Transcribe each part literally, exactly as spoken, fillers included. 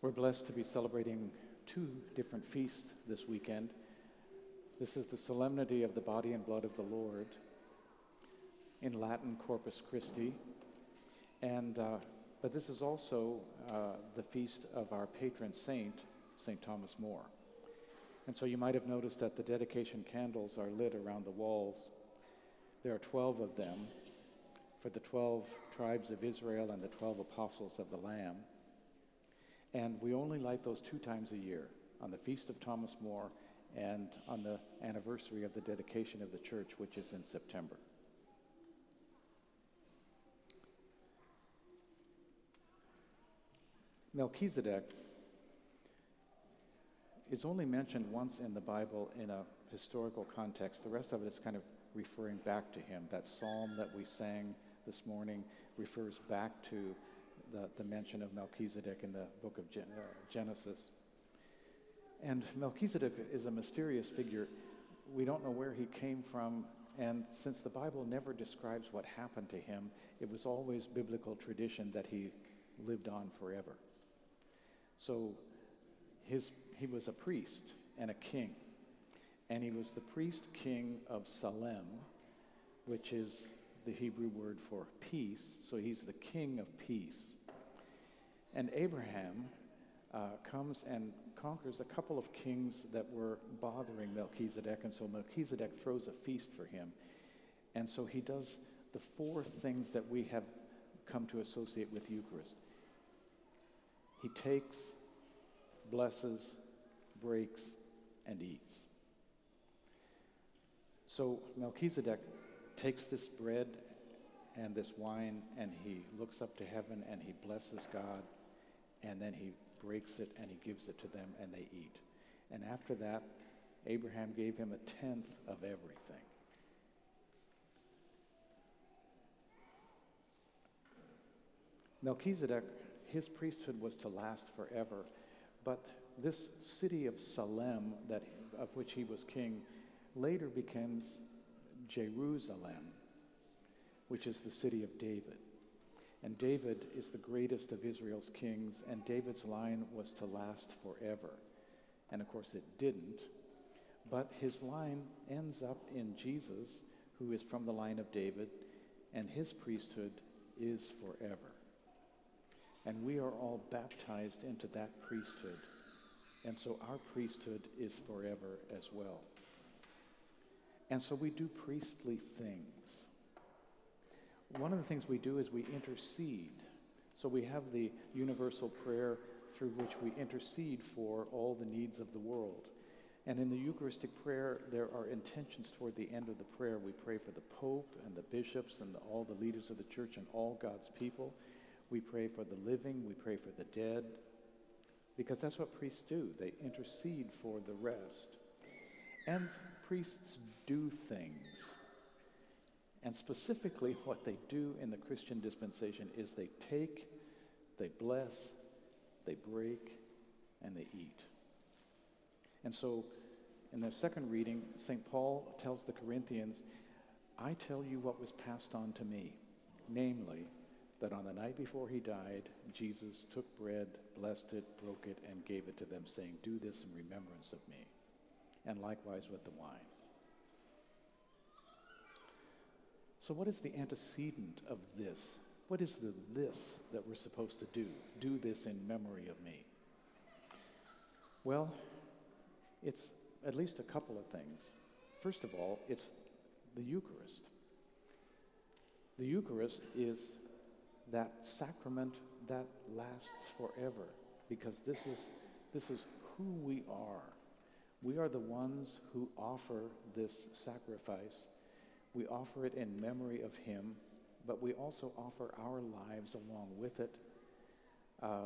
We're blessed to be celebrating two different feasts this weekend. This is the solemnity of the body and blood of the Lord, in Latin Corpus Christi, and uh, but this is also uh, the feast of our patron saint, Saint Thomas More. And so you might have noticed that the dedication candles are lit around the walls. There are twelve of them for the twelve tribes of Israel and the twelve apostles of the Lamb. And we only light those two times a year, on the Feast of Thomas More and on the anniversary of the dedication of the church, which is in September. Melchizedek is only mentioned once in the Bible in a historical context. The rest of it is kind of referring back to him. That psalm that we sang this morning refers back to the, the mention of Melchizedek in the book of Gen- uh, Genesis. And Melchizedek is a mysterious figure. We don't know where he came from, and since the Bible never describes what happened to him, it was always biblical tradition that he lived on forever. So his, he was a priest and a king, and he was the priest-king of Salem, which is the Hebrew word for peace, so he's the king of peace. And Abraham uh, comes and conquers a couple of kings that were bothering Melchizedek, and so Melchizedek throws a feast for him. And so he does the four things that we have come to associate with Eucharist. He takes, blesses, breaks, and eats. So Melchizedek takes this bread and this wine, and he looks up to heaven and he blesses God, and then he breaks it and he gives it to them and they eat. And after that, Abraham gave him a tenth of everything. Melchizedek, his priesthood was to last forever, but this city of Salem, that, of which he was king, later becomes Jerusalem, which is the city of David. And David is the greatest of Israel's kings, and David's line was to last forever. And of course it didn't, but his line ends up in Jesus, who is from the line of David, and his priesthood is forever. And we are all baptized into that priesthood, and so our priesthood is forever as well. And so we do priestly things. One of the things we do is we intercede. So we have the universal prayer through which we intercede for all the needs of the world. And in the Eucharistic prayer, there are intentions toward the end of the prayer. We pray for the Pope and the bishops and the, all the leaders of the church and all God's people. We pray for the living, we pray for the dead, because that's what priests do. They intercede for the rest. And priests do things. And specifically what they do in the Christian dispensation is they take, they bless, they break, and they eat. And so in the second reading, Saint Paul tells the Corinthians, I tell you what was passed on to me, namely, that on the night before he died, Jesus took bread, blessed it, broke it, and gave it to them, saying, do this in remembrance of me. And likewise with the wine. So what is the antecedent of this? What is the this that we're supposed to do? Do this in memory of me. Well, it's at least a couple of things. First of all, it's the Eucharist. The Eucharist is that sacrament that lasts forever, because this is, this is who we are. We are the ones who offer this sacrifice. We offer it in memory of him, but we also offer our lives along with it. Uh,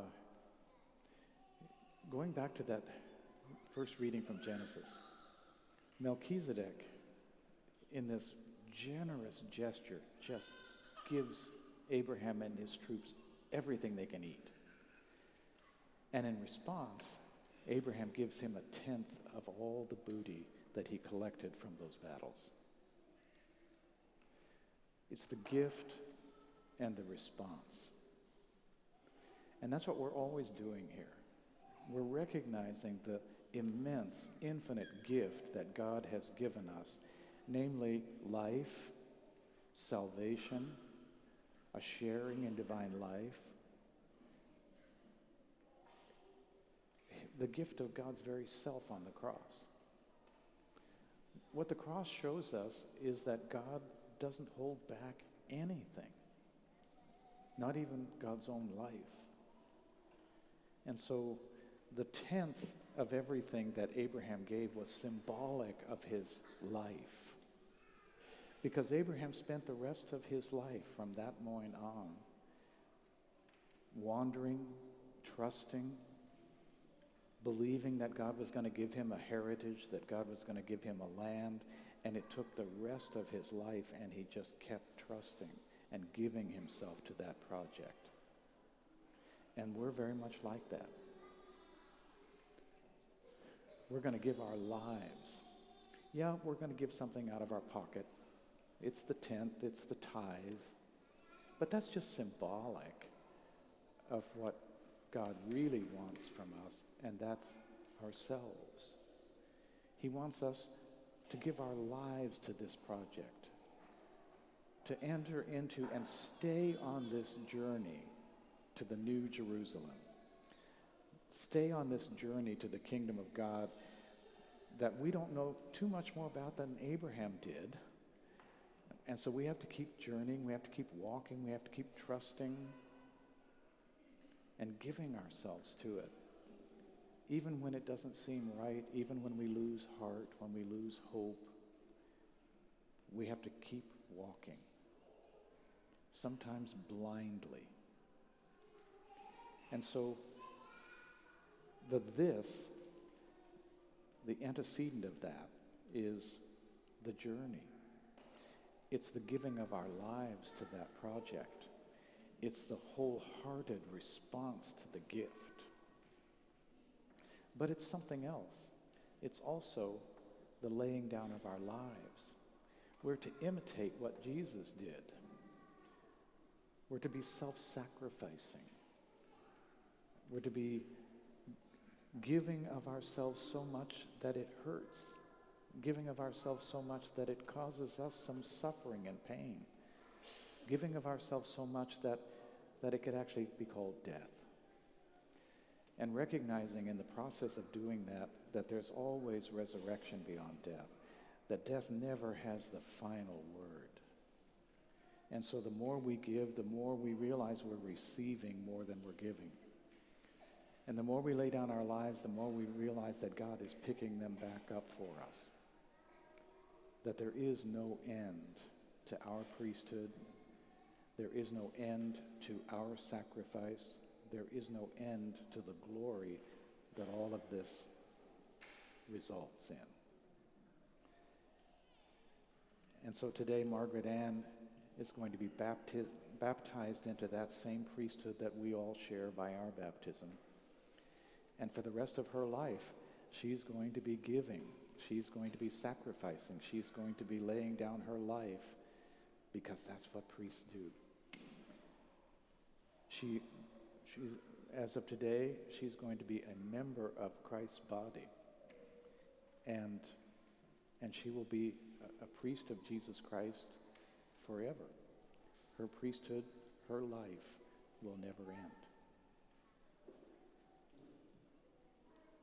going back to that first reading from Genesis, Melchizedek, in this generous gesture, just gives Abraham and his troops everything they can eat. And in response, Abraham gives him a tenth of all the booty that he collected from those battles. It's the gift and the response. And that's what we're always doing here. we're recognizing the immense, infinite gift that God has given us, namely life, salvation, a sharing in divine life, the gift of God's very self on the cross. What the cross shows us is that God doesn't hold back anything, not even God's own life. And so the tenth of everything that Abraham gave was symbolic of his life, because Abraham spent the rest of his life from that moment on wandering, trusting, believing that God was going to give him a heritage, that God was going to give him a land, and it took the rest of his life, and he just kept trusting and giving himself to that project. And we're very much like that. We're going to give our lives. Yeah, we're going to give something out of our pocket. It's the tenth, it's the tithe. But that's just symbolic of what God really wants from us, and that's ourselves. He wants us to give our lives to this project, to enter into and stay on this journey to the New Jerusalem. Stay on this journey to the kingdom of God that we don't know too much more about than Abraham did. And so we have to keep journeying, we have to keep walking, we have to keep trusting and giving ourselves to it. Even when it doesn't seem right, even when we lose heart, when we lose hope, we have to keep walking, sometimes blindly. And so the this, the antecedent of that, is the journey. It's the giving of our lives to that project. It's the wholehearted response to the gift. But it's something else. It's also the laying down of our lives. We're to imitate what Jesus did. We're to be self-sacrificing. We're to be giving of ourselves so much that it hurts. Giving of ourselves so much that it causes us some suffering and pain. Giving of ourselves so much that, that it could actually be called death. And recognizing in the process of doing that, that there's always resurrection beyond death. That death never has the final word. And so the more we give, the more we realize we're receiving more than we're giving. And the more we lay down our lives, the more we realize that God is picking them back up for us. That there is no end to our priesthood. There is no end to our sacrifice. There is no end to the glory that all of this results in. And so today, Margaret Ann is going to be bapti- baptized into that same priesthood that we all share by our baptism. And for the rest of her life, she's going to be giving. She's going to be sacrificing. She's going to be laying down her life because that's what priests do. She, she's, as of today, she's going to be a member of Christ's body. And, and she will be a, a priest of Jesus Christ forever. Her priesthood, her life will never end.